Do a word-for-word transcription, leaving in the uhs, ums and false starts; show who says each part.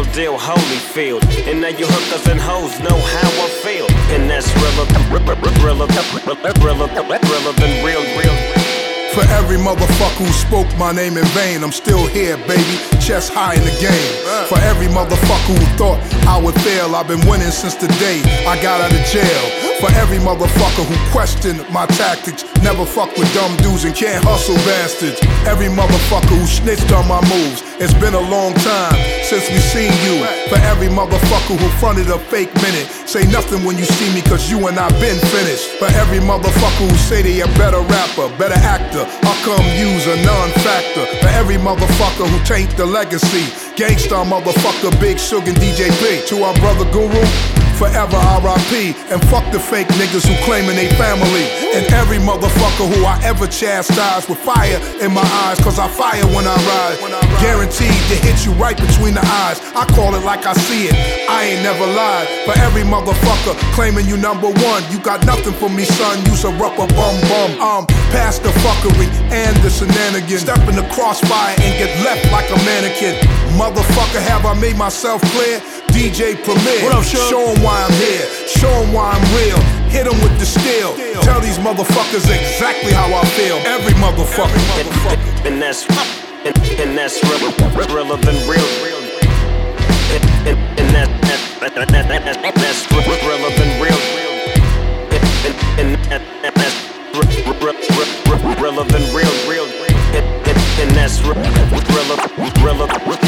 Speaker 1: deal, Holyfield. And now you hookers and hoes know how I feel. And that's realer, realer, realer, realer than real, real.
Speaker 2: For every motherfucker who spoke my name in vain, I'm still here, baby, chest high in the game. For every motherfucker who thought I would fail, I've been winning since the day I got out of jail. For every motherfucker who questioned my tactics, never fuck with dumb dudes and can't hustle bastards. Every motherfucker who snitched on my moves, it's been a long time since we seen you. For every motherfucker who fronted a fake minute, say nothing when you see me cause you and I been finished. For every motherfucker who say they a better rapper, better actor, how come you's a non-factor? For every motherfucker who taint the legacy, Gangsta motherfucker, Big Suge and D J B. To our brother Guru, forever R I P. And fuck the fake niggas who claiming they family. And every motherfucker who I ever chastised with fire in my eyes, cause I fire when I ride. Guaranteed to hit you right between the eyes. I call it like I see it, I ain't never lied. For every motherfucker claiming you number one, you got nothing for me, son, you's a rubber bum bum. Um, past the fuckery and the shenanigans, step in the crossfire and get left like a mannequin. Motherfucker, have I made myself clear? D J Premier,
Speaker 1: what up, Sean?
Speaker 2: Show 'em why I'm here, show 'em why I'm real. Hit 'em with the steel, tell these motherfuckers exactly how I feel. Every motherfucker,
Speaker 1: and,
Speaker 2: motherfucker.
Speaker 1: and that's and, and that's realer, realer than real. And, and, and that, that, that, that, that, that, that's realer than real. And, and, and, and that's realer than real, real. And, and, and that's realer, realer.